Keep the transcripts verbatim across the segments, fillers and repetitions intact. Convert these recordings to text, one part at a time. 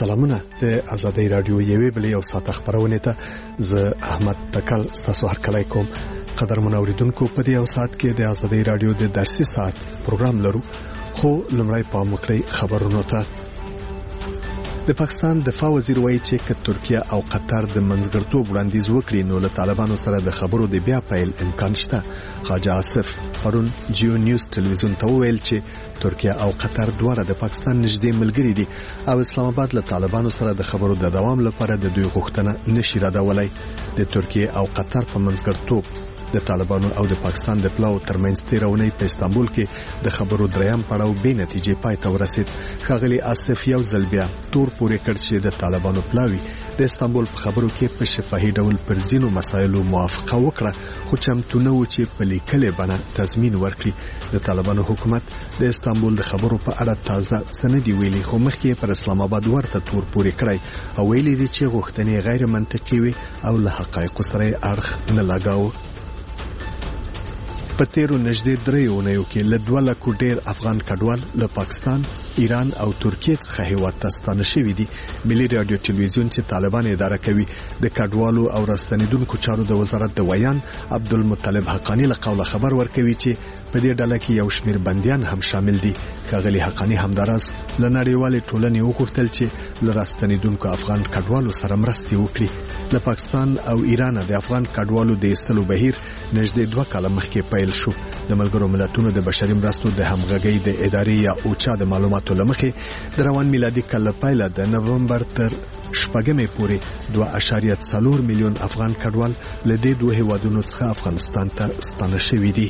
سلامونه د آزادۍ رادیو یوې بلې او ساعت خبرونه ته ز احمد تکل تاسو هر کله کوم قدرمن اوریدونکو په دې او ساعت کې د آزادۍ رادیو د درسي ساعت پروګرام لرو خو لمړی پام وکړئ خبرونه ته د پاکستان دفاع وزیر وایي چې ک ترکیه او قطر د منځګړتوب وړاندیز وکړي نو له طالبانو سره د خبرو د بیا پیل امکان شته. خواجه آصف پرون جیو نیوز ټلویزیون ته ویل چې ترکیه او قطر دواړه د پاکستان نږدې ملګري دي او اسلام آباد له طالبانو سره د خبرو د دوام لپاره د دوی غوښتنه نشي ردولای. د ترکیه او قطر په منځګړتوب د طالبانو او د پاکستان د پلاو ترمنځ تیرونی په استانبول کې د خبرو دریم پړاو به نتیجې پای ته ورسید. خغلی آصف یو ځل بیا تور پورې کړ چې د طالبانو پلاوی د استانبول په خبرو کې په شفاهي ډول پر ځینو مسایلو موافقه وکړه خو چمتو نه و چې په لیکلې بڼه تضمین ورکړي. د طالبانو حکومت د استانبول د خبرو په اړه تازه سندي ویلي خو مخکې پر اسلام آباد ورته تور پورې کړی او ویلي دي چې غوښتنې غیر منطقي وي او له حقایقو سره اړخ نه لګاو. په تیرو نږدې درې اونیو کې له دوه لکو ډیر افغان کډوال له پاکستان، ایران او ترکیه څخه هیواد ته ستانه شوي دي. ملي رادیو ټلویزیون چې طالبان اداره کوي د کډوالو او راستنیدونکو چارو د وزارت د ویان عبدالمطلب حقانی له قوله خبر ورکوي چې په دې ډله کې یو شمیر بنديان هم شامل دي. ښاغلي حقانی همداراز له نړیوالې ټولنې وغوښتل چې له راستنیدونکو افغان کډوالو سره مرسته وکړي. له پاکستان او ایران د افغان کډوالو د ایستلو بهیر نږدې دوه کاله مخکې پیل شو. د ملګرو ملتونو د بشري مرستو د همغږۍ د ادارې یا اوچا د معلوماتو لمخې د روان میلادي کال پیل د نومبر تر شپږمې پورې دوه اعشاریه څلور میلیون افغان کډوال له دې دوه هیوادونو څخه افغانستان ته ستانه شوي دي.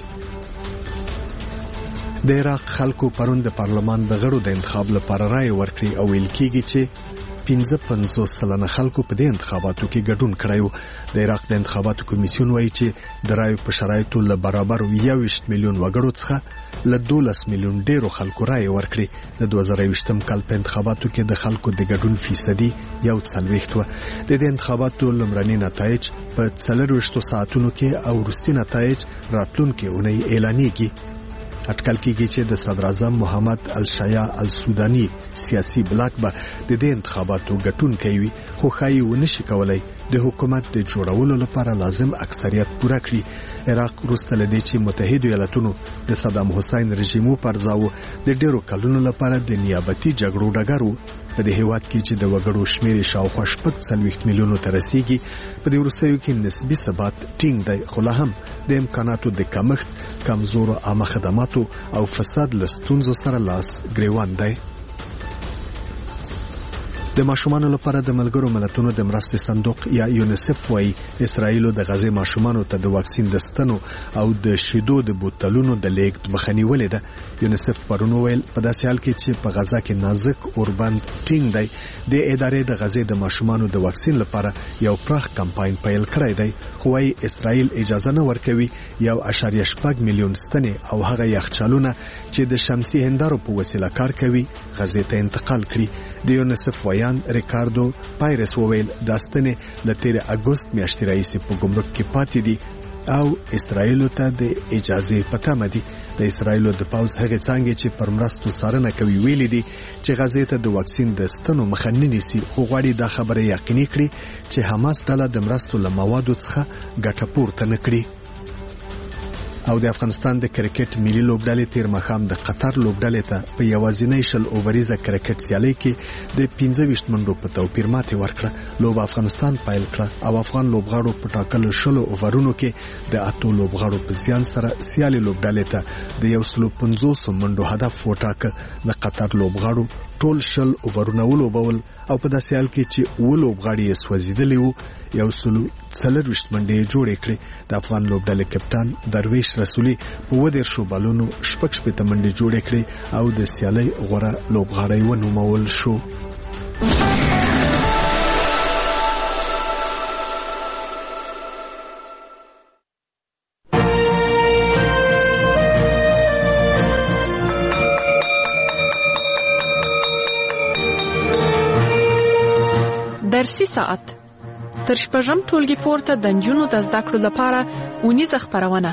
د عراق خلکو پرون د پارلمان د غړو د انتخاب لپاره رائے ورکړي او ویل کېږي چې پنځه پنځوس سلنه خلکو په دې انتخاباتو کې ګډون کړی. د عراق د انتخاباتو کمیسیون وایي چې د رائے په شرایطو له برابر یوویشت میلیون وګړو څخه له دولس میلیون ډیرو خلکو رائے ورکړي. د دوه زره یوویشتم کال په انتخاباتو کې د خلکو د ګډون فیصدي یو څلوېښت و. د دې انتخاباتو لومړني نتایج په څلورویشتو ساعتونو کې او وروستي نتایج راتلونکي اونۍ اعلانېږي. اټکل کېږي چې د صدر اعظم محمد الشیع السودانی سیاسي بلاک به د دې انتخاباتو ګټونکی وي خو ښایي ونشي کولای د حکومت د جوړولو لپاره لازم اکثریت پوره کړي. عراق وروسته له دې چې متحده ایالاتونو د صدام حسین رژیم پرځاو د ډیرو کلونو لپاره د نیابتي جګړو ډګر په دې هیواد کې چې د وګړو شمیر شاوخوا شپږ څلوېښت میلیونو ته رسیدي په دې وروستیو کې نسبي ثبات ټینګ دی خو لا هم د امکاناتو د کمښت، کمزورو عامه خدماتو او فساد له ستونزو سره لاس ګریوان دی. د ماشومانو لپاره د ملګرو ملتونو د مرستې صندوق یا یونیسف وايي اسرائیل د غزې ماشومانو ته د واکسین د ستنو او د شیدو د بوتلونو د لیږد مخنیوي ولې ده. یونیسف پرون ویل په داسې حال کې چې په غزا کې نازک اوربند ټینګ دی د ادارې د غزې د ماشومانو د واکسین لپاره یو پراخ کمپاین پیل کړی دی خو وايي اسرائیل اجازه نه ورکوي یو اشاریه شپږ میلیون ستنې او هغه یخچالونه چې د شمسي هندارو په وسیله کار کوي غزې ته انتقال کړي. د یونیسف ویان ریکاردو پایرس وویل داستنه له تیر اگست میاشتې راځي په ګمرک کې پاتې دي او اسرائیل ته د اجازه پته مدي. د اسرائیل د پاوز هغه څنګه چې پر مرستو څارنه کوي ویلي دي چې غزې ته د واکسین د ستنو مخه نه نیسي خو غواړي دا خبره یقیني کړي چې حماس ډله د مرستو له موادو څخه ګټه پورته نه کړي. او د افغانستان د کرکټ ملي لوبډلې تیر مخام د قطر لوبډلې ته په یوازینۍ شل اووریزه کرکټ سیالي کې د پنځه ویشت منډو په توپیر ماتې ورکړه. لوب افغانستان پیل کړه او افغان لوبغاړو په ټاکلو شل اوورونو کې د اتو لوبغاړو په زیان سره سیالي لوبډلې ته د یو سل پنځوس منډو هدف وټاکه. د قطر لوبغاړو ټول شل اوورونه ولوبول او په داسې حال کې چې ولوبغاړي یې سوځیدلی وو یو سل څلوېښت منډې جوړې کړې. د افغان لوبډلې کپټان درویش رسولي په ودېرشو بالونو شپږ شپېته منډې جوړې کړې او د سیالۍ غوره لوبغاړی ونومول شو. درسي ساعت تر شپږم ټولګي پورته د نجونو د زده کړو لپاره اونیزه خپرونه.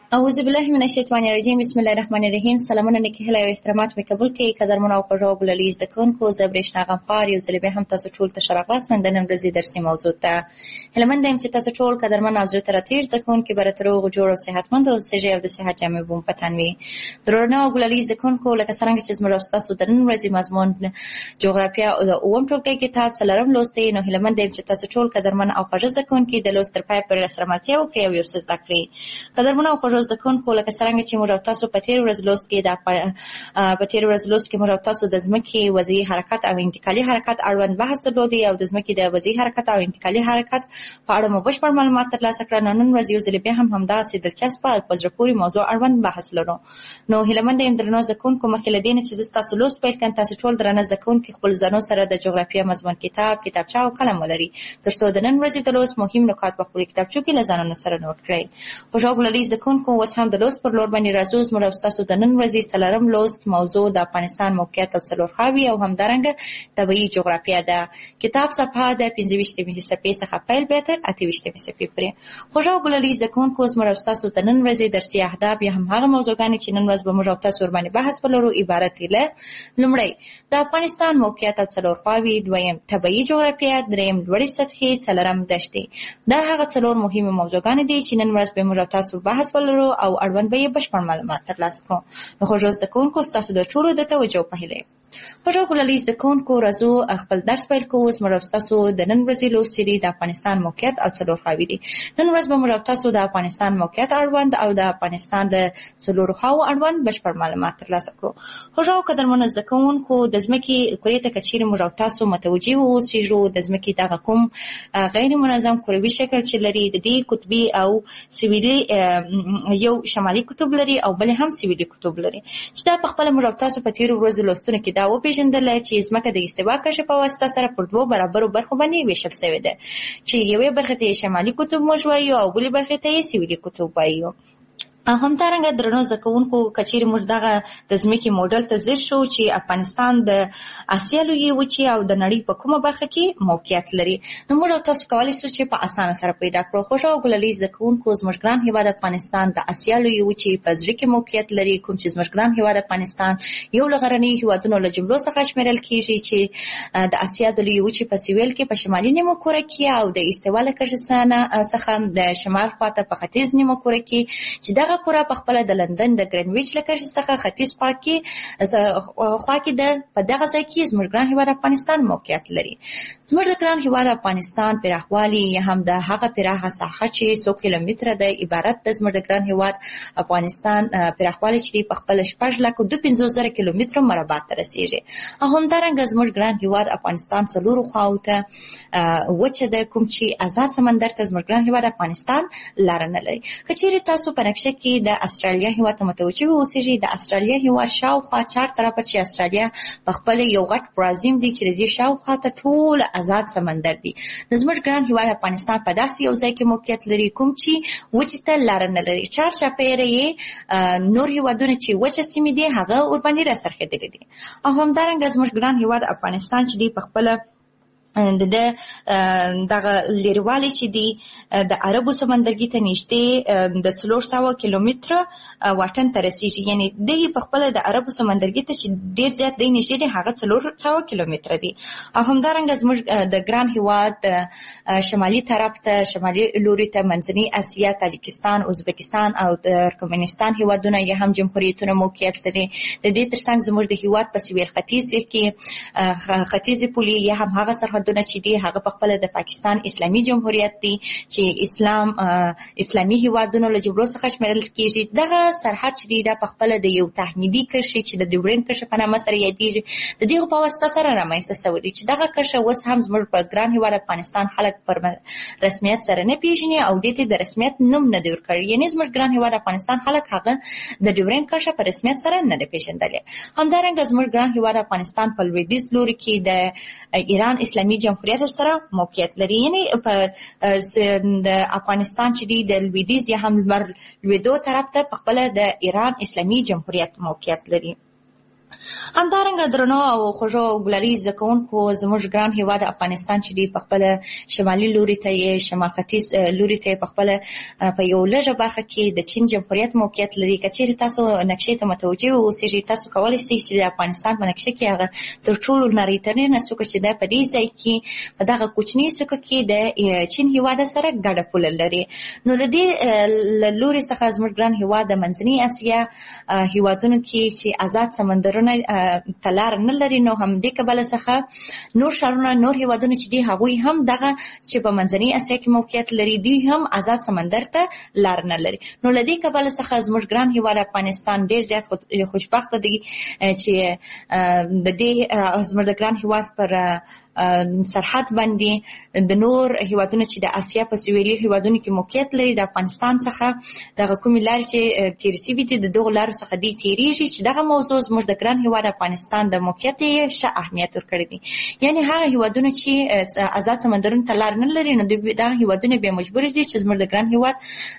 اعوذ بالله من الشیطان الرجیم. بسم الله الرحمن الرحیم. سلامونه نیکی هیله او احترامات می قبول کړئ قدرمن او خوږو ګلالي زده کوونکو. زه برېښنا غمخوار یو ځل بیا هم تاسو ټول ته ښه راغلاست. من د نن ورځې درسي موضوع ته هیلهمند یم چې تاسو ټول قدرمن او زړه ته راتېر زده کوونکي به راته روغ جوړ او صحتمند اوسئ او د صحت جامې به مو په تن وي. درنو ګلالي زده کوونکو، لکه څرنګه چې زموږ او ستاسو د نن ورځې مضمون جغرافیه او د اووم ټولګي کتاب څلورم لوست دی، نو هیلهمند یم چې تاسو ټول قدرمن او خوږ زده کوونکي د لوست تر پایه پورې راسره ملتیا وکړئ او یو څه زده کړئ. قدرمن او خوږ زده کوونکو، لکه څرنګه چې موږ تاسو په تیر ورځ لوست کې د په تیر ورځ لوست کې موږ تاسو د ځمکې وضعي حرکت او انتقالي حرکت اړوند بحث درلودی او د ځمکې د وضعي حرکت او انتقالي حرکت په اړه مو بشپړ معلومات ترلاسه کړل. نن ورځ یو ځل بیا هم همداسې دلچسپه او په زړه پورې موضوع اړوند بحث لرو. نو هیلهمند یم درنو زده کوونکو، مخکې له دې نه چې زه ستاسو لوست پیل کړم، تاسو ټول درنه زده کوونکي خپل ځانو سره د جغرافیه مضمون کتاب، کتابچه او قلم ولري، تر څو د نن ورځې د لوست مهم نکات په خپلو کتابچو کې له ځانونو سره نوټ کړئ. خوږو ګلالي زده کوونکو، اوس هم د لوست پر لور باندې راځو. زموږ او ستاسو د نن ورځې څلورم لوست موضوع د افغانستان موقعیت او څلورخواوې او همدارنګه طبیعي جغرافیه ده. کتاب صفحه د پنځه ویشتمې صفحې څخه پیل بیا تر اته ویشتمې صفحې پورې. خوږو ګلالي زده کوونکو، زموږ او ستاسو د نن ورځې درسي اهداف یا هم هغه موضوعګانې چې نن ورځ به موږ او تاسو ورباندې بحث ولرو عبارت دي له: لومړی د افغانستان موقعیت او څلورخواوې، دویم طبیعي جغرافیه، دریم لوړې سطحې، څلورم دښتې. دا هغه څلور مهمه موضوعګانې دي چې نن ورځ به موږ او تاسو بحث ولرو او اړوند به یې بشپړ معلومات ترلاسه کړو. نو خوږو زده کوونکو، ستاسو د ټولو د توجه په هیله. خوږو ګلالي زده کوونکو، راځو خپل درس پیل کوو. زموږ او ستاسو د نن ورځې لوست چې دی د افغانستان موقعیت او څلورخواوې دی. نن ورځ به موږ او تاسو د افغانستان موقعیت اړوند او د افغانستان د څلورخواوو اړوند بشپړ معلومات ترلاسه کړو. خوږو قدرمنو زده کوونکو، د ځمکې کورې ته که چیرې موږ او تاسو متوجه واوسېږو، د ځمکې دغه کوم غیر منظم کروي شکل چې لري، د دې قطبي او سویلي یو شمالي قطب لري او بل هم سویلي قطب لري، چې دا په خپله موږ او تاسو په تېرو ورځو لوستونو کې دا وپېژندله چې ځمکه د استوا کشف په واسطه سره پر دوو برابرو برخو باندې ویشل شوې ده، چې یوې برخې ته یې شمالي قطب موږ وایو او بلې برخې ته یې سویلي قطب وایو. همدارنګه درنو زده کوونکو، که چیرې موږ دغه د ځمکې موډل ته ځیر شو چې افغانستان د اسیا لویې وچې او د نړۍ په کومه برخه کې موقعیت لري، نو موږ او تاسو کولی شو چې په اسانه سره پیدا کړو. خوږو ګلالي زده کوونکو، زموږ ګران هېواد افغانستان د اسیا لویې وچې په زړه کې موقعیت لري، کوم چې زموږ ګران هېواد افغانستان یو له غرنیو هېوادونو له جملو څخه شمېرل کېږي چې د اسیا د لویې وچې په سویل کې په شمالي نیمه کوره کې او د استوا له کشف څخه د شمال خواته په ختیځ نیمه کوره کې، چې دغه کوره په خپله د لندن د ګرینویچ له کشف څخه ختیځ خوا کې خوا کې ده. په دغه ځای کې زموږ ګران هېواد افغانستان موقعیت لري. زموږ د ګران هېواد افغانستان پراخوالي یا هم د هغه پراخه ساحه چې څو کیلومتره ده عبارت ده. زموږ د ګران هېواد افغانستان پراخوالی چې په خپله شپږ لکه دوه پنځوس زره کیلومترو مربع ته رسېږي. او همدارنګه زموږ ګران هېواد افغانستان څلورو خواو ته وچه ده، کوم چې آزاد سمندر ته زموږ ګران هېواد افغانستان لاره نه لري. که چیرې تاسو په نقشه کې د استرالیا هېواد ته متوجه واوسېږئ، د استرالیا هېواد شاوخوا چار طرفه چې استرالیا په خپله یو غټ پرازیم دی چې د دې شاوخوا ته ټول آزاد سمندر دی. نو زموږ ګران هېواد افغانستان په داسې یو ځای کې موقعیت لري کوم چې وچې ته لاره نه لري. چار چاپېره یې نور هېوادونه چې وچه سیمې دي هغه ورباندې راڅرخېدلي دي. او همدارنګه زموږ ګران هېواد افغانستان چې دی په خپله د دغه لیروالی چې دی د عربو سمندرګي ته نږدې د څلور سوه کیلومتره واټن ته رسېږي، یعنې دی په خپله د عربو سمندرګي ته چې ډېر زیات دی نږدې دی هغه څلور سوه کیلومتره دی. او همدارنګه زموږ د ګران هېواد شمالي طرف ته شمالي لوري ته منځنۍ اسیا، تاجکستان، ازبکستان او ترکمنستان هېوادونه یا هم جمهوریتونه موقعیت لري. د دې تر څنګ زموږ د هېواد په سویل ختیځ کې ختیځې پولې یا هم هغه سرحدونه چې دی هغه په خپله د پاکستان اسلامي جمهوریت دی چې اسلام اسلامي هېوادونو له جملو څخه شمېرل کېږي. دغه سرحد چې دی دا په خپله د یو تحمیدي کرښې چې د ډیورنډ کرښه په نامه سره یادېږي د دغو په واسطه سره رامنځته شوی دی، چې دغه کرښه اوس هم زموږ په ګران هېواد افغانستان خلک پر رسمیت سره نه پېژني او دې ته د رسمیت نوم نه دی ورکړی، یعنې زموږ ګران هېواد افغانستان خلک هغه د ډیورنډ کرښه په رسمیت سره نه دی پېژندلی. همدارنګه زموږ ګران هېواد افغانستان په لویدیځ لوري کې د ایران اسلامي جمهوریت سره موقعیت لري، یعنې په د افغانستان چې دی د لویدیځ یا هم لمر لوېدو طرف ته په خپله د ایران اسلامي جمهوریت موقعیت لري. همدارنګه درنو او خوږو ګلالي زده کوونکو زموږ ګران هیواد افغانستان چې دی په خپل شمالي لوري ته یې شمال ختیځ لوري ته په خپل په یو لږه برخه کې د چین جمهوریت موقعیت لري. که چیرې تاسو نقشې ته متوجه اوسئ تاسو کولی شئ چې د افغانستان په نقشه کې هغه تر ټولو نری ترینه څوکه چې ده په دې ځای کې په دغه کوچني څوکه کې د چین هیواد سره ګډه پوله لري. نو د دې له لوري څخه زموږ ګران هیواد د منځنۍ اسیا هیوادونو کې چې آزاد سمندرونه تلار نه لري، نو هم دې کبله څخه نور ښارونه نور هیوادونه چې دي هغوی هم دغه چې په منځنۍ اسیا کې موقعیت لري دوی هم آزاد سمندر ته لار نه لري. نو له دې کبله څخه زموږ ګران هیواد افغانستان ډېر زیات خوشبخته دی چې د دې زموږ د ګران هیواد پر سرحد باندې د نور هیوادونو چې د اسیا په سویلي هیوادونو کې موقعیت لري د افغانستان څخه دغه کومې لارې چې تېرې شوي دي د دغو لارو څخه دوی تېرېږي چې دغه موضوع زموږ د ګران هیواد افغانستان د موقعیت یې ښه اهمیت ورکړی دی. یعنې هغه هیوادونه چې آزاد سمندرونو ته لار نه لري نو دوی دغه هیوادونه بیا مجبور دي چې زموږ د ګران هیواد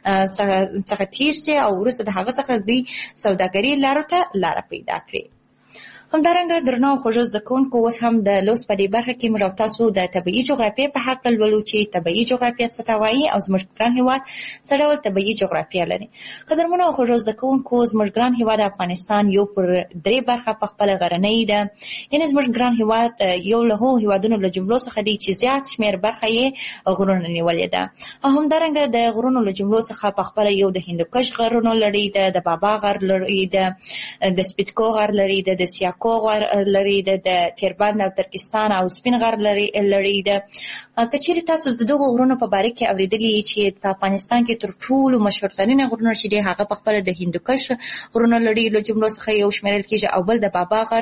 څخه تېر شي او وروسته د هغه څخه دوی سوداګري لارو ته لاره پیدا کړي. همدارنګه درنو خوږو زده کوونکو اوس هم د لوست په دې برخه کې موږ تاسو د طبیعي جغرافیې په هکله لولو چې طبیعي جغرافیه څه ته وایي او زموږ ګران هیواد څه ډول طبیعي جغرافیه لري. قدرمنو خوږو زده کوونکو زموږ ګران هیواد افغانستان یو پر درې برخه په خپله غرنۍ ده، یعنې زموږ ګران هیواد یو له هغو هیوادونو له جملو څخه دی چې زیات شمېر برخه یې غرونه نیولې ده. او همدارنګه د غرونو له جملو څخه په خپله یو د هندوکش غرونو لري ده، د بابا غر لري ده، د سپیتکو غر لري ده، د سیاکو غر لري ده، د تیربند او ترکستان او سپین غر لري لري ده. که چیرې تاسو د دغو غرونو په باره کې اورېدلي چې په افغانستان کې تر ټولو مشهورترینه غرونه چې دي هغه په خپله د هندوکش غرونه لري له جملو څخه یو شمېرل کېږي او بل د بابا غر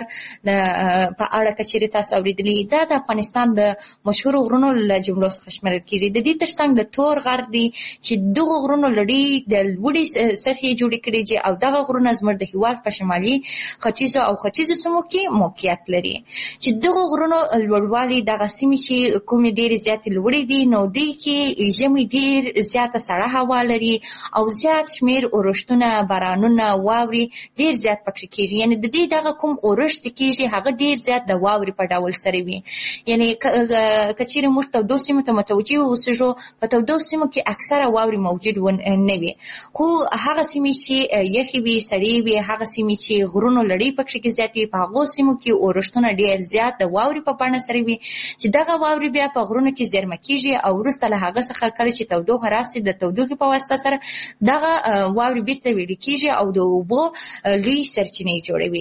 په اړه که چیرې تاسو اورېدلي دا د افغانستان د مشهورو غرونو له جملو څخه شمېرل کېږي. د دې ترڅنګ د تور غر دی چې دغو غرونو لري د لوړې سطحې جوړې کړي دي او دغه غرونه زموږ د هېواد په شمالي ختیځو او ختیځو سیمو کې موقعیت لري چې دغه غرونو لوړوالي دغه سیمې چې کومې ډېرې زیاتې لوړې دي نو دوی کې ژمي ډېر زیاته سړه هوا لري او زیات شمېر اورښتونه، بارانونه، واورې ډېر زیات پکې کېږي. یعنې د دې دغه کوم اورښت کېږي هغه ډېر زیات د واورې په ډول سره وي. یعنې که چېرې موږ تودو سیمو ته متوجه اوسېږو په تودو سیمو کې اکثره واورې موجود نه وي، خو هغه سیمې چې یخې وي، سړې وي، هغه سیمې چې غرونو لړۍ پکې کې زیات وي په هغو سیمو کې اورښتونه ډېر زیات د واورې په بڼه سره وي چې دغه واورې بیا په غرونو کې زیرمه کېږي او وروسته له هغه څخه کله چې تودوخه راشي د تودوخې په واسطه سره دغه واورې بېرته ویلې کېږي او د اوبو لوی سرچینې جوړوي.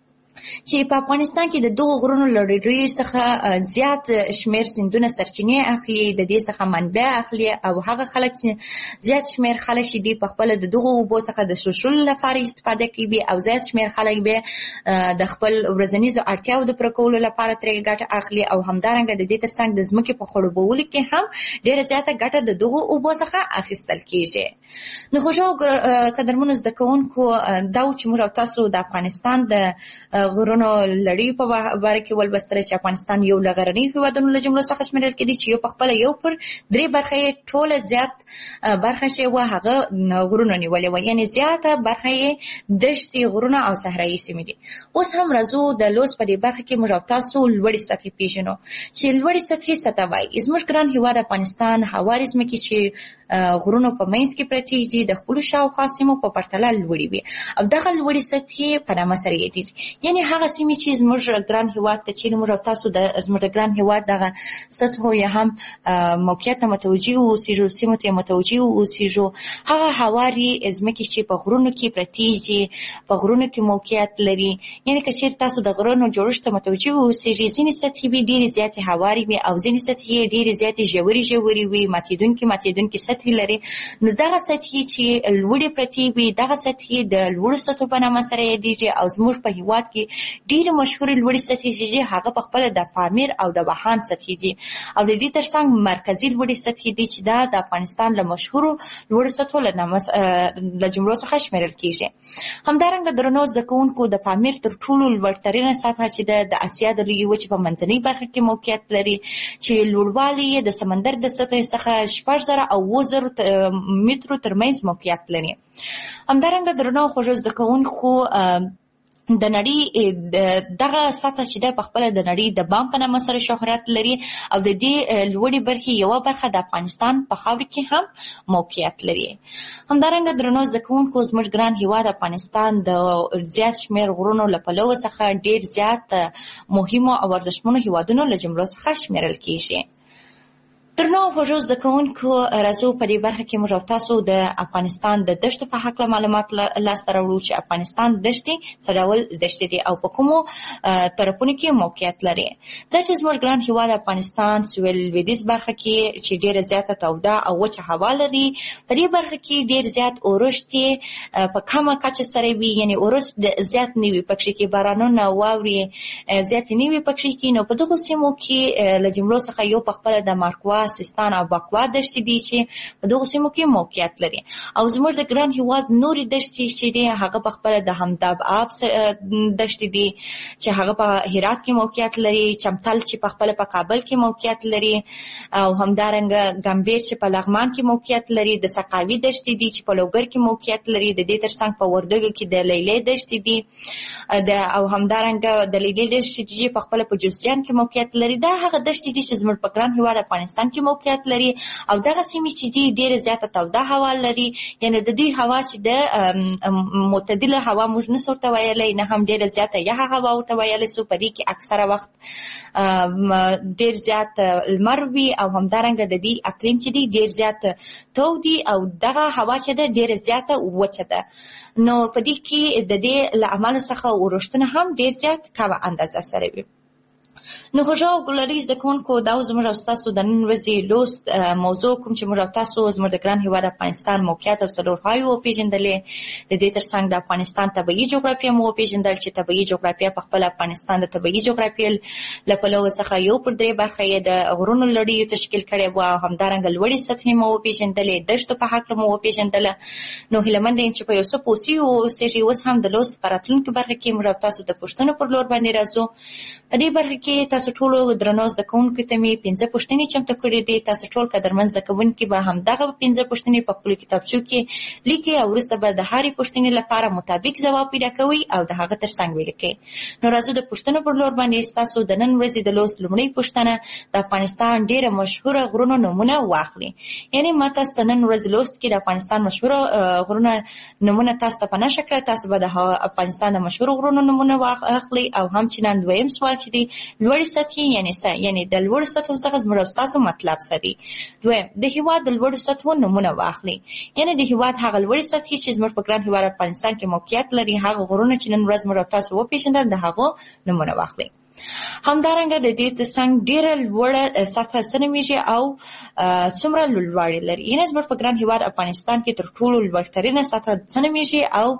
چې په افغانستان کې د دغو غرونو له ډېریو څخه زیات شمېر سیندونه سرچینې اخلي، د دې څخه منبع اخلي او هغه خلک چې زیات شمېر خلک چې دي په خپله د دغو اوبو څخه د څښلو لپاره استفاده کوي او زیات شمېر خلک بیا د خپل ورځنیزو اړتیاوو د پوره کولو لپاره ترې ګټه اخلي او همدارنګه د دې ترڅنګ د ځمکې په خړوبولو کې هم ډېره زیاته ګټه د دغو اوبو څخه اخیستل کېږي. نو خوږو قدرمنو زده کوونکو دا و چې موږ او تاسو د افغانستان د غرونو لړۍ په باره کې ولوستله چې افغانستان یو له غرنیو هېوادونو له جملو څخه شمېرل کېدی چې یو په خپله یو پر درې برخه یې ټوله زیات برخه چې وه هغه غرونو نیولې وه، یعنې زیاته برخه یې دښتې، غرونه او صحرایي سیمې دي. اوس هم راځو د لوست په دې برخه کې موږ او تاسو لوړې سطحې پېژنو چې لوړې سطحې څه ته وایي. زموږ ګران هېواد افغانستان هوارې ځمکې چې غرونو په منځ کې پرتې دي د خپلو شاوخوا سیمو په پرتله لوړې وي او دغه لوړې سطحې په نامه سره یادېږي. یعنې هغه سیمې چې زموږ ګران هېواد ته چیرې موږ او تاسو د زموږ د ګران هېواد دغه سطحو یا هم موقعیت ته متوجه اوسېږو، سیمو ته متوجه اوسېږو، هغه هوارې ځمکې چې په غرونو کې پرتې دي، په غرونو کې موقعیت لري. یعنې که چیرې تاسو د غرونو جوړښت ته متوجه اوسېږئ ځینې سطحې به ډېرې زیاتې هوارې وي او ځینې سطحې یې ډېرې زیاتې ژورې ژورې وي، ماتېدونکې ماتېدونکې سطحې لري. نو دغه سطحې چې لوړې پرتې وي دغه سطحې د لوړو سطحو په نامه سره یادېږي او زموږ په هېواد کې ډېرې مشهورې لوړې سطحې چې دي هغه په خپله د پامیر او د واخان سطحې دي او د دې ترڅنګ مرکزي لوړې سطحې دي چې دا د افغانستان له مشهورو لوړو سطحو له له جملو څخه شمېرل کېږي. همدارنګه درنو زده کوونکو د پامیر تر ټولو لوړترینه سطحه چې ده د اسیا د لویې وچې په منځنۍ برخه کې موقعیت لري چې لوړوالی یې د سمندر د سطحې څخه شپږ زره او اووه زرو مترو ترمنځ موقعیت لري. همدارنګه درنو خوږو زده کوونکو د نړۍ دغه سطح چې ده په خپله د نړۍ د بام په نامه سره شهرت لري او د دې لوړې برخې یوه برخه د افغانستان په خاوره کې هم موقعیت لري. همدارنګه درنو زده کوونکو زموږ ګران هیواد افغانستان د زیات شمېر غرونو له پلوه څخه ډېر زیات مهمو او ارزښتمنو هیوادونو له جملو څخه شمېرل کیږي. درنو خوږو زده کوونکو راځو په دې برخه کې موږ او تاسو د افغانستان د دښتو په هکله معلومات لاسته راوړو چې افغانستان دښتې څه ډول دښتې دي او په کومو طرفونو کې موقعیت لري. داسې زموږ ګران هیواد افغانستان سویل لویدیځ برخه کې چې ډېره زیاته توده او وچه هوا لري، په دې برخه کې ډېر زیات اورښت په کمه کچه سره وي، یعنې اورښت زیات نه وي پکښې کې، بارانونه واورې زیاتې نه وي پکښې کې. نو په دغو سیمو کې له جملو څخه یو په خپله د مارکوا، سیستان او باکوا دښتې دي چې په دغو سیمو کې موقعیت لري. او زموږ د ګران هیواد نورې دښتې چې دي هغه په خپله د همداب آب دښتې دي چې هغه په هرات کې موقعیت لري، چمتل چې په خپله په کابل کې موقعیت لري، او همدارنګه ګمبیر چې په لغمان کې موقعیت لري، د سقاوي دښتې دي چې په لوګر کې موقعیت لري، د دې ترڅنګ په وردګو کې د لیلې دښتې دي، او همدارنګه د لیلې دښتې چې په خپله په جوزجان کې موقعیت لري. دا هغه دښتې دي چې زموږ په ګران هیواد افغانستان کې موقعیت لري. او دغه سیمې چې دي ډېره زیاته توده هوا لري، یعنې د دوی هوا چې د معتدله هوا موږ نسو ورته ویلی، نه هم ډېره زیاته یخه هوا ورته ویلی سو. په دې کې اکثره وخت ډېر زیات لمر وي او همدارنګه د دې اقلیم چې دی ډېر زیات تود دي او دغه هوا چې ده ډېره زیاته وچه ده. نو په دې کې د دې له امله څخه اورښتونه هم ډېر زیات کمه اندازه سره وي. نو خوږو او ګلالي زده کوونکو، دا زموږ او ستاسو د نن ورځې لوست موضوع کوم چې موږ او تاسو زموږ د ګران هیواد افغانستان موقعیت او څلورپایې وپېژندلې. د دې ترڅنګ د افغانستان طبیعي جغرافیه مو وپېژندل چې طبیعي جغرافیه په خپله افغانستان د طبیعي جغرافیې له پلوه څخه یو پر درې برخه یې د غرونو لړیو تشکیل کړې وه، او همدارنګه لوړې سطحې مو وپېژندلې، دښتو په هکله مو وپېژندله. نو هیله یم چې په یو څه پوه سوي اوسېږئ. اوس هم د لوست په راتلونکي برخه کې موږ او تاسو د پوښتنو پر لور باندې راځو. په دې برخه کې تاسو ټولو درنو زده کوونکو ته مې پنځه پوښتنې چمتو کړې دي. تاسو ټول قدرمن زده کوونکي به همدغه پنځه پوښتنې په خپلو کتابچو کې لیکئ او وروسته به د هرې پوښتنې لپاره مطابق ځواب پیدا کوئ او د هغه ترڅنګ ولیکئ. نو راځو د پوښتنو پر لور باندې ستاسو د نن ورځې د لوست لومړۍ پوښتنه د افغانستان ډېره مشهوره غرونو نومونه واخلي. یعنې ما تاسو ته نن ورځ لوست کې د افغانستان مشهوره غرونه نومونه تاسو ته په نښه کړه. تاسو به د افغانستان د مشهورو غرونو نومونه واخلئ. او همچنان دویم سوال چې دی لوړې سطحې یعنې څه، یعنې د لوړو سطحو څخه زموږ او ستاسو مطلب څه دی. دویم د هېواد د لوړو سطحو نومونه واخلئ. یعنې د هېواد هغه لوړې سطحې چې زموږ په ګران هېواد افغانستان کې موقعیت لري، هغه غرونه چې نن ورځ موږ او تاسو وپېژندل، د هغو نومونه واخلئ. همدارنګه د دې ترڅنګ ډېره لوړه سطحه څه نومیږي او څومره لوړوالی لري. یعنې زموږ په ګران هېواد افغانستان کې تر ټولو لوړترینه سطحه څه نومیږي او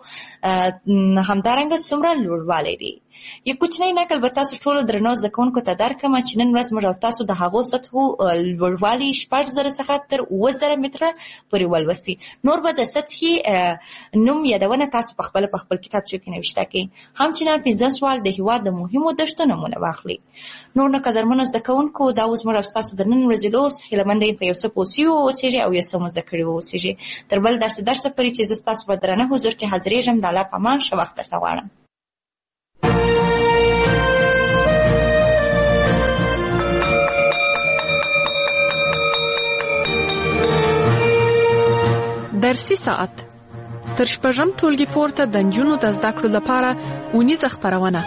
همدارنګه څومره لوړوالی دی. یو کوچنی نقل به تاسو ټولو درنو زده کوونکو ته درکړم چې نن ورځ موږ او تاسو د هغو سطحو لوړوالی شپږ زره څخه تر اووه زره متره پورې ولوستي. نور به د سطحې نوم یادونه تاسو په خپله په خپل کتابچو کې نوشته کړئ. همچنان پنځم سوال د هېواد د مهمو دښتو نومونه واخلئ. نور نو قدرمنو زده کوونکو، دا اوس موږ او ستاسو د نن ورځې لوست. هیله یم په یو څه پوه سوي واوسېږئ او یو څه مو زده کړي واوسېږئ. تر بل داسې درسه پورې چې زه ستاسو په درانه حضور کې حاضرېږم، د الله په امان ښه وخت درته غواړم. درسي ساعت تر شپږم ټولګي پورته د نجونو د زده کړو لپاره اونیزه خپرونه.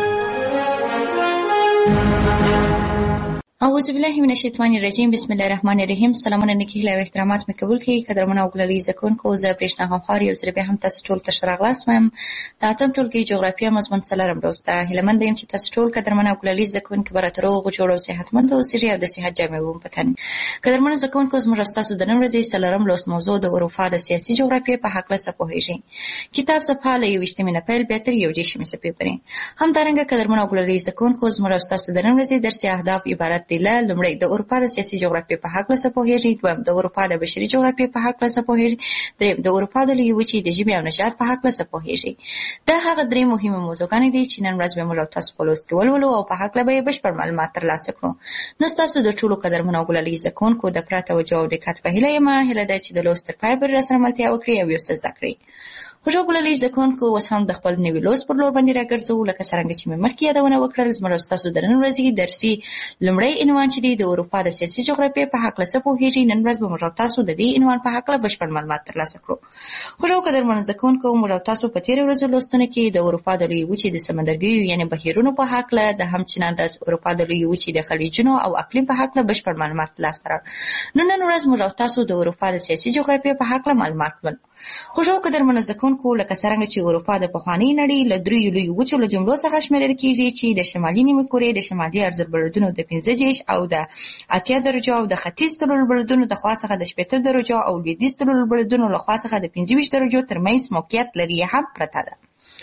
اعوذ بالله من الشیطان الرجیم. بسم الله الرحمن الرحیم. سلامونه نیکي هیله او احترامات مې قبول کړئ. قدرمن او ګلالي زده کوونکو، زه برېښنا غمخوار یو ځل بیا هم تاسو ټول ته ښه راغلاست وایم. د اتم ټولګي جغرافیه مضمون څلورم لوست ده. هیلهمنده یم چې تاسو ټول قدرمن او ګلالي زده کوونکي به راته روغ جوړ او صحتمند اوسېږئ او د صحت جامې به مو په تن. قدرمنو زده کوونکو، زموږ او ستاسو د نن ورځې څلورم لوست موضوع د اروپا د سیاسي جغرافیې په هکله څه پوهېږئ. کتاب صفحه له یوویشتمې نه پیل بیا تر یو دېرشمې صفحې پورې. همدارنګه قدرمن او ګلالي زده کوونکو، زموږ او ستاسو د نن ورځې درسي اهداف عبارت دي له لومړی د اروپا د سیاسي جغرافیې په هکله څه پوهېږئ. دویم د اروپا د بشري جغرافیې په هکله څه پوهېږئ. دریم د اروپا د لویې وچې د ژبې او نژاد په هکله څه پوهېږئ. دا هغه درې مهمې موضوعګانې دي چې نن ورځ به موږ او تاسو په لوست کې ولولو او په هکله به یې بشپړ معلومات ترلاسه کړو. نو ستاسو د ټولو قدرمنو او ګلالي زده کوونکو د پوره توجه او دقت په هیله یم. هیله ده چې د لوست تر پایه پورې راسره ملتیا وکړئ او یو څه زده کړئ. خوږو ګلالي زده کوونکو اوس هم د خپل نوي لوست پر لور باندې راګرځو. لکه څرنګه چې مې مخکې یادونه وکړل، زموږ ستاسو د نن ورځې درسي لومړی عنوان چې دی د اروپا د سیاسي جغرافیې په هکله څه پوهېږئ. نن ورځ به موږ او تاسو د دې عنوان په هکله بشپړ معلومات ترلاسه کړو. خوږو قدرمنو زده کوونکو، موږ او تاسو په تېرو ورځو لوستونو کې د اروپا د لویې وچې د سمندرګیو یعنې بهیرونو په هکله، د همچنان د اروپا د لویې وچې د خلیجونو او اقلیم په هکله بشپړ معلومات ترلاسه کړل. نو نن ورځ موږ او تاسو د اروپا د سیاسي جغرافیې په هکله معلومات ولرو. خوږو قدرمنو زده کوونکو، لکه څرنګه چې اروپا د پخوانۍ نړۍ له دریو لویو وچو له جملو څخه شمېرل کېږي چې د شمالي نیمې کورې د شمالي ارزبردونو د پنځه دېرش او د اتیا درجو او د ختیځ طلوعالبلدونو د خوا څخه د شپېته درجو او لویدیځ طلوعالبلدونو له خوا څخه د پنځه ویشت درجو ترمنځ موقعیت لري هم پرته ده.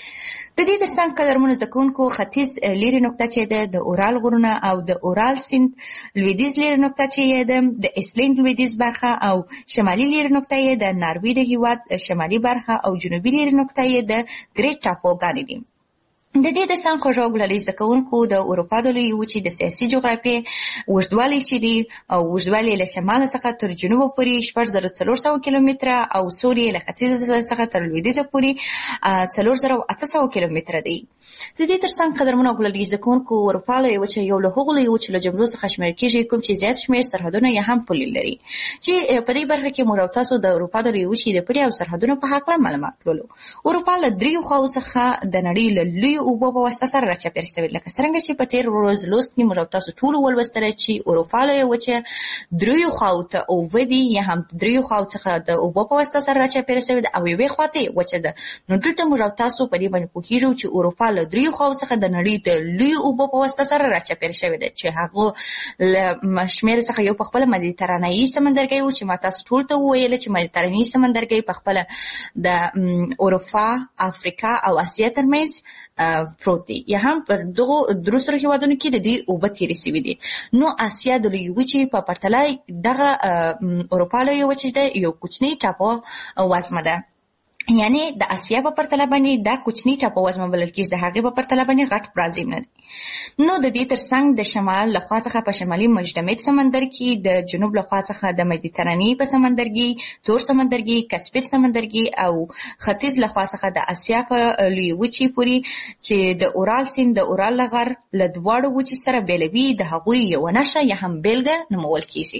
د دې ترڅنګ قدرمنو زده کوونکو، ختیځ لیرې نقطه چې ده د اورال غرونه او د اورال سیند، لویدیځ لیرې نقطه چې ده د ایسلینډ لویدیځ برخه او شمالي لیرې نقطه یې د ناروې د هیواد شمالي برخه او جنوبي لیرې نقطه یې د ګریټ ټاپوګانې دي. د دې ترڅنګ خوږو ګلالي زده کوونکو، د اروپا د لویې وچې د سیاسي جغرافیې اوږدوالی چې دی او اوږدوالی له شماله څخه تر جنوبه پورې شپږ زره څلور سوه کیلومتره او سوري له ختیځه څخه تر لویدیځه پورې څلور زره اته سوه کیلومتره دی. د دې ترڅنګ قدرمنو ګلالي زده کوونکو، اروپا لویې وچه یو له هغو لویو وچو له جملو څخه شمېرل کېږي کوم چې زیات شمېر سرحدونه یې هم پولې لري، چې په دې برخه کې موږ او تاسو د اروپا د لویې وچې د پولې او سرحدونو په هکله معلومات لولو. اروپا له دریو خواو څخه د نړۍ له لویو اوبو په واسطه سره راچاپېر شوې. لکه څرنګه چې په تېر ورځ لوست کې موږ او تاسو ټولو ولوستله چې اروپا لویه وچه دریو خواو ته اوبه دي، یا هم دریو خواو څخه د اوبو په واسطه سره راچاپېره شوې ده او یوې خوا ته وچه ده. نو دلته موږ او تاسو په دې باندې پوهېږو چې اروپا له دریو خواو څخه د نړۍ د لویو اوبو په واسطه سره راچاپېره شوې ده، چې هغه له شمېر څخه یو په خپله مدیترانهیي سمندرګی و چې ما تاسو ټولو ته وویله چې مدیترانهیي سمندرګی په خپله د اروپا، افریقا او اسیا ترمنځ پروت دی، یا هم پر دغو درو سرو هېوادونو کې د دې اوبه تېرې شوي دي. نو اسیا د لویې وچې په پرتله دغه اروپا لویه وچه ده یو کوچنۍ ټاپو وزمه ده، یعنی د اسیا په پرتله باندې دا کوچنی ټاپووزمه بلل کېږي، د هغې په پرتله باندې غټ برازیل نه دی. نو د دې ترڅنګ د شمال لخوا څخه په شمالي مجدمد سمندر کې، د جنوب لخوا څخه د مدیترانې په سمندرګي، تور سمندرګي، کسپین سمندرګي او ختیځ لخوا څخه د اسیا په لویې وچې پورې چې د اورال سیند د اورال لغر له دواړو وچې سره بېلوي، د هغوی یوه نښه یا هم بېلګه نومول کېږي.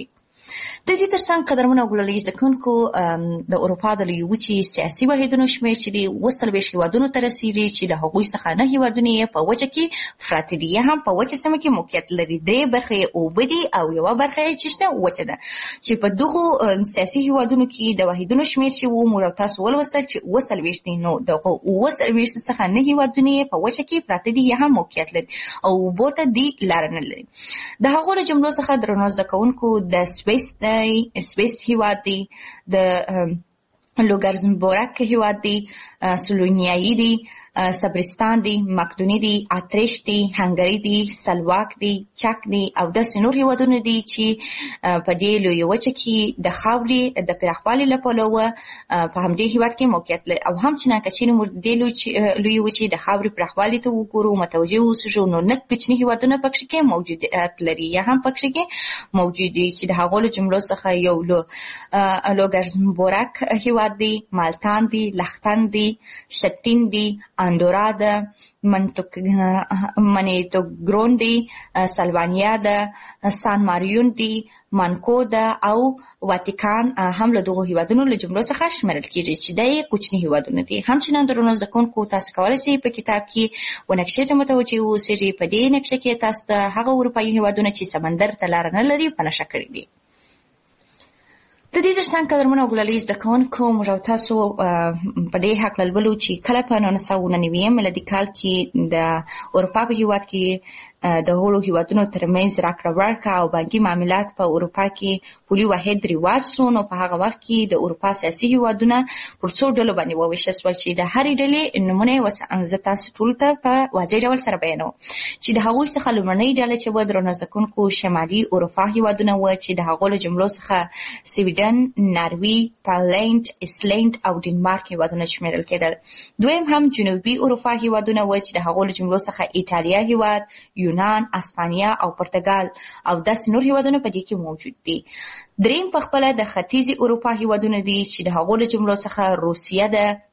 د دې ترڅنګ قدرمنو ګلالي زده کوونکو، د اروپا د لویې وچې سیاسي واحدونو شمېر چې دی اووه څلوېښت هېوادونو ته رسېږي، چې د هغوی څخه نه هېوادونه یې په وچه کې پراته دي، یا هم په وچه سیمه کې موقعیت لري. درې برخې یې اوبه دي او یوه برخه یې چې شته وچه ده، چې په دغو سیاسي هېوادونو کې د واحدونو شمېر چې و موږ او تاسو ولوستل چې اووه څلوېښت دي. نو دغه اووه څلوېښت څخه نه هېوادونه یې په وچه کې پراته دي یا هم موقعیت لري او اوبو ته دې لاره نه لري. د هغو له جملو څخه درنو زده کوونکو د سویس سویس هیواد دی، د لوګزمبورګ هیواد دی، سلوونیایي دی، صبرستان دی، مقدوني دی، اتریش دی، هنګري دی، سلواک دی، چک دی او داسې نور هیوادونه دي چې په دې لویه وچه کې د خاورې د پراخوالي له پلوه په همدې هیواد کې موقعیت لري. او همچنان که چیرې موږ د دې لویې وچې د خاورې پراخوالي ته وګورو، متوجه اوسو، نو نه کوچني هیوادونه پکښې کې موجودیت لري یا هم پکښې کې موجود دي، چې د هغو له جملو څخه یو لوګزمبورګ هیواد دی، مالتان دی، لختن دی، شتین دی، اندورا ده، منیتوګرون دی، سلوانیا ده، سان ماریون دی، مانکو ده او واتیکان هم له دغو هیوادونو له جملو څخه شمېرل کېږي، چې دا یې کوچني هیوادونه دي. همچنان درنو زده کوونکو، تاسو کولی شئ په کتاب کې و نقشې ته متوجه اوسېږئ. په دې نقشه کې تاسو ته هغه اروپایي هیوادونه چې سمندر ته لاره نه لري په نښه کړي دي. د دې ترڅنګ قدرمنو ګلالي زده کوونکو، موږ او تاسو په دې هکله لولو چې کله په نولس سوه نهه نوي میلادي کال کې د اروپا په هیواد کې د هغو هیوادونو ترمنځ راکړه ورکړه او بانکي معاملات په اروپا کې پولي واحد رواج شو. نو په هغه وخت کې د اروپا سیاسي هیوادونه پر څو ډلو باندې وویشل شول، چې د هرې ډلې نومونه یې زه تاسو ټولو ته په واضح ډول سره بیانوم. چې د هغوی څخه لومړنۍ ډله چې وه درنو زده کوونکو شمالي اروپا هیوادونه وه، چې د هغو له جملو څخه سویډن، ناروې، پالنډ، ایسلینډ او ډنمارک هیوادونه شمېرل کېدل. دویم هم جنوبي اروپا هیوادونه وه، چې د هغو له جملو څخه ایټالیا هیواد، یونان، اسپانیا او پرتګال او داسې نور هیوادونه په دې کې موجود دي. دریم په خپله د ختیځي اروپا هیوادونه دي، چې د هغو له جملو څخه روسیه ده،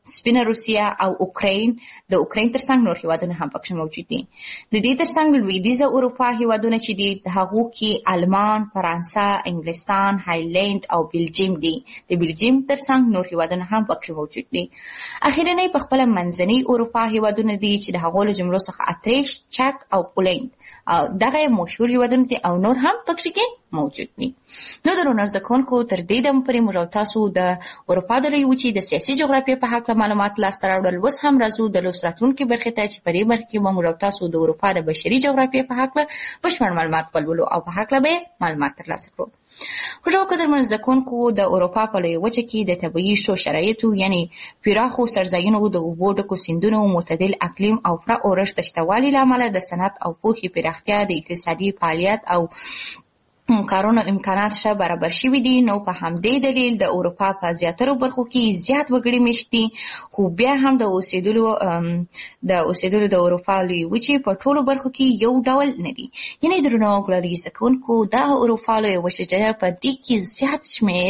سپینه روسیه او اوکراین، د اوکراین ترڅنګ نور هیوادونه هم پکې موجود دي. د دې ترڅنګ لویدیځه اروپا هیوادونه چې دي د هغو کې آلمان، فرانسه، انګلستان، هایلند او بلجیم دي. د بلجیم ترڅنګ نور هیوادونه هم پکې موجود دي. اخیرنی په خپل منځنۍ اروپا هیوادونه دي چې د هغو له جملو څخه اتریش، چک او پولند او دغه مشهور هیوادونه دي او نور هم پکې کې موجود دي. نو درنو زده کوونکو تر دې دمه پورې موږ تاسو د اروپا د لویې وچې د سیاسي جغرافیې په هکله معلومات لاسته راوړل. اوس هم راځو د لوست راتلونکي برخې ته چې په دې برخه کې به موږ تاسو د اروپا د بشري جغرافیې په هکله بشپړ معلومات ولولو او په هکله به معلومات ترلاسه کړو. خوږو قدرمنو زده کوونکو د اروپا په لویې وچه کې د طبیعي ښو شرایطو یعنې پراخو سرځایونو، د اوبو ډکو سیندونو، معتدل اقلیم او پوره اورښت د شتوالي له امله د صنعت او پوهې پراختیا، د اقتصادي فعالیت او کارونو امکانات ښه برابر شوي دي. نو په همدې دلیل د اروپا په زیاترو برخو کې زیات وګړي مېشت دي، خو بیا هم د اوسېدلو د اوسېدلو د اروپا لویې وچې په ټولو برخو کې یو ډول نه دي. یعنې درنو ګلالي زده کوونکو دا اروپا لویې وچه چې په دې کې زیات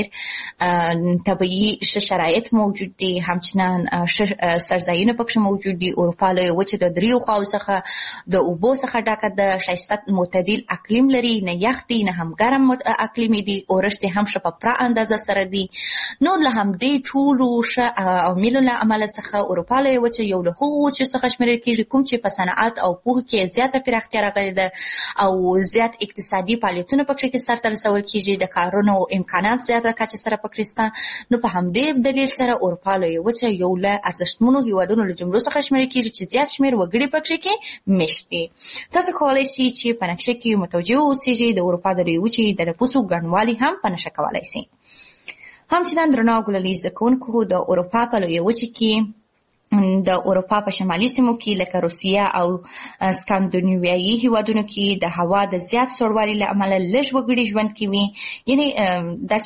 شمېر طبیعي ښه شرایط موجود دي، همچنان سرځایونه پکښې موجود دي. اروپا لویې وچه د دریو خواو څخه د اوبو څخه ډکه ده، ښایسته معتدل اقلیم لري، نه یخ دي نه هم ګرم اقلیمي دي، اورښت هم ښه په پوره اندازه سره دي. نو له همدې ټولو ښه عواملو له امله څخه اروپا لویې وچه یو له هغو وچو څخه شمېرل کېږي کوم چې په صنعت او پوهه کې زیاته پراختیا راغلې ده او زیات اقتصادي فعالیتونه پکې کې سرته رسول کېږي، د کارونو امکانات زیاته کچې سره پکې شته. نو په همدې دلیل سره اروپا لویې وچه یو له ارزښتمنو هیوادونو له جملو څخه شمېرل کېږي چې زیات شمېر وګړي پکې کې مېشت دي. تاسو کولی شئ چې په نقشه کې متوجه اوسئ د اروپا د لویې وچې د نفوسو ګڼوالی هم په نښه کولی شي. همچنان درنو ګلالي زده کوونکو د اروپا په لویې وچې کې د اروپا په شمالي سیمو کې لکه روسیه او سکاندیناویایي هیوادونو کې د هوا د زیات سړوالي له امله لږ وګړي ژوند کوي. یعنې دا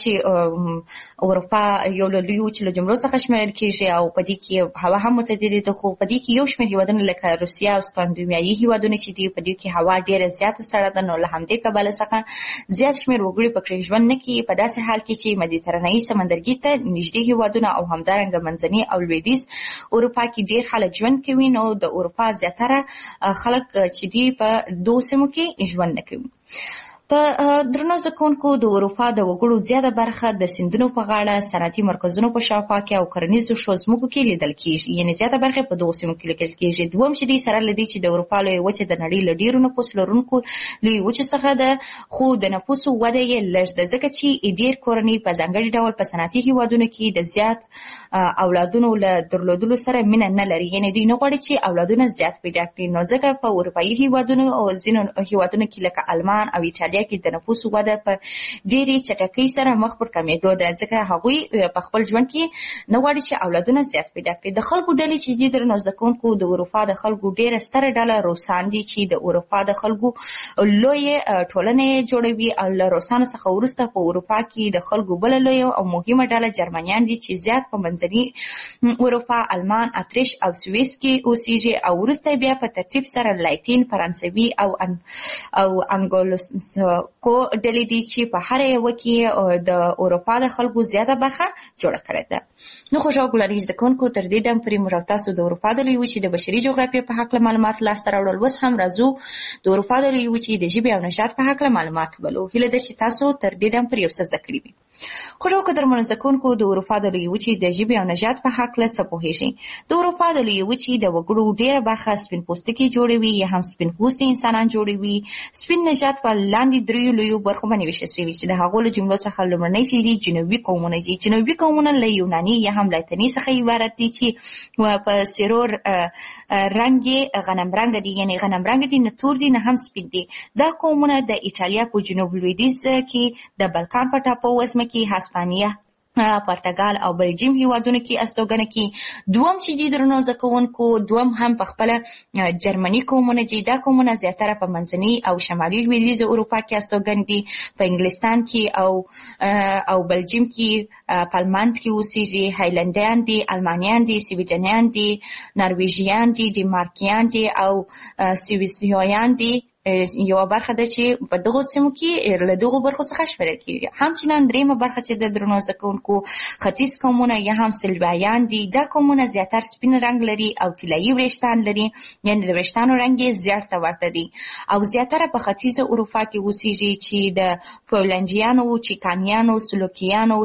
چې اروپا یو له لویو وچو له جملو څخه شمېرل کېږي او په دې کې هوا هم متعددې ده، خو په دې کې یو شمېر هیوادونه لکه روسیه او سکاندیناویایي هیوادونه چې دي په دې کې هوا ډېره زیاته سړه ده. نو له همدې کبله څخه زیات شمېر وګړي پکې ژوند نه کوي، په داسې حال کې چې مدیترانهیي سمندرګي ته نږدې هیوادونه او همدارنګه منځني او لویدیځ اروپا کې ډېر خلک ژوند کوي. نو د اروپا زیاتره خلک چې دي په دوو سیمو کې ژوند نه کوي. په درنو زده کوونکو د اروپا د وګړو زیاته برخه د سیندونو په غاړه، صنعتي مرکزونو په شاوخوا کې او کرنیزو ښو ځمکو کې لیدل کېږي. یعنې زیاته برخه په دغو سیمو کې لیدل کېږي. دوم چې دی سره له دې چې د اروپا لویې وچې د نړۍ له ډېرو نفوس لرونکو لویې وچې څخه ده، خو د نفوسو وده یې لږ ده، ځکه چې ډېر کورنۍ په ځانګړي ډول په صنعتي هیوادونو کې د زیات اولادونو له درلودلو سره مینه نه لري. یعنې دوی نه غواړي چې اولادونه زیات پیدا کړي. نو ځکه په اروپایي هیوادونو او ځینو هیوادونو کې لکه آلمان او ایټالیا کې د نفوسو وده په ډېرې چټکۍ سره مخ پر کمېدو ده، ځکه هغوی په خپل ژوند کې نه غواړي چې اولادونه زیات پیدا کړي. د خلکو ډلې چې دي درنو زده کوونکو د اروپا د خلکو ډېره ستره ډله روسان دي چې د اروپا د خلکو لویې ټولنې جوړوي. او له روسانو څخه وروسته په اروپا کې د خلکو بله لویه او مهمه ډله جرمنیان دي چې زیات په منځني اروپا، آلمان، اتریش او سویس کې اوسېږي. او وروسته بیا په ترتیب سره لاتین، فرانسوي او او انګلوساکسو ډلې دي چې په هر یوه کې د اروپا د خلکو زیاته برخه جوړه کړې ده. نو خوږو ګلالي زده کوونکو تر دې دمه پورې موږ تاسو د اروپا د لویې وچې د بشري جغرافیې په هکله معلومات لاسته راوړل. اوس هم راځو د اروپا د لویې وچې د ژبې او نژاد په هکله معلومات ولولو. هیله ده چې تاسو تر دې دمه پورې یو څه زده کړي وي. خوږو قدرمنو زده کوونکو د اروپا د لویې وچې د ژبې او نژاد په هکله څه پوهېږئ؟ د اروپا د لویې وچې د وګړو ډېره برخه سپین پوستکي جوړوي یا هم سپین پوستي انسانان جوړوي. سپین نژاد په لاندې دریو لویو برخو باندې ویشل شوي چې د هغو له جملو څخه لومړنی چې دي جنوبي قومونه دي. جنوبي قومونه له یوناني یا هم لاتیني څخه عبارت دي چې په سرور رنګ یې غنم رنګ دي، یعنې غنم رنګ دي، نه تور دي نه هم سپین دي. دا قومونه د ایټالیا په جنوب لویدیځ کې، د بلکان په ټاپو وزمه کې، هسپانیا، پرتګال او بلجیم هیوادونو کې استوګنه کوي. دوم چې دي درنو زده کوونکو، دوم هم په خپله جرمني قومونه دي. دا قومونه زیاتره په منځني او شمالي لویدیځه اروپا کې استوګن دي، په انګلستان کې او او بلجیم کې، پالماند کې اوسېږي. هایلندیان دي، المانیان دي، سویډنیان دي، نرویژیان دي، ډنمارکیان دي او سویسریان دي. یو برخه ده چې په دغه سیمو کې له دغه برخو څخه شمیرل کیږي. همچنان دریمه برخه چې د درنو زده کوونکو ختیځ قومونه یا هم سلبایان دي، دا قومونه زیاتر سپین رنګ لري او طلایي وریښتان لري، یعنې د وریښتانو رنګ یې زیړ ته ورته دی او زیاتره په ختیځه اروپا کې اوسیږي چې د پولنډیانو، چیکانیانو، سلوکیانو،